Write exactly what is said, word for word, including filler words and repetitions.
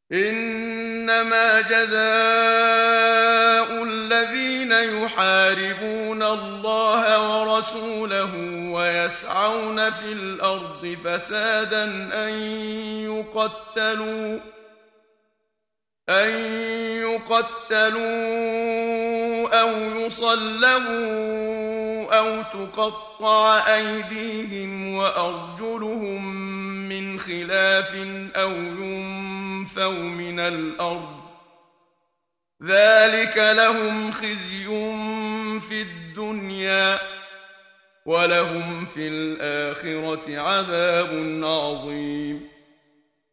إنما جزاء الذين يحاربون الله ورسوله ويسعون في الأرض فسادا أن يقتلوا أن يقتلوا أو يصلبوا أو تقطع أيديهم وأرجلهم من خلاف أو ينفوا من الأرض ذلك لهم خزي في الدنيا ولهم في الآخرة عذاب عظيم